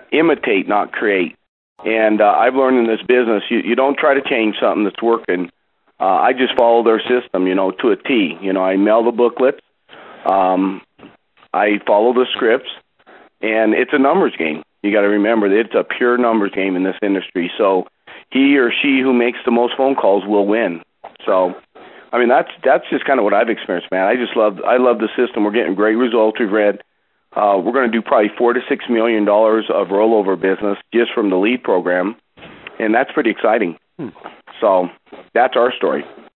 imitate, not create. And I've learned in this business, you don't try to change something that's working. I just follow their system, to a T. I mail the booklets. I follow the scripts, and it's a numbers game. You got to remember that it's a pure numbers game in this industry. So he or she who makes the most phone calls will win. So, I mean, that's just kind of what I've experienced, man. I love the system. We're getting great results. We've read. We're going to do probably $4 to $6 million of rollover business just from the lead program, and that's pretty exciting. So that's our story.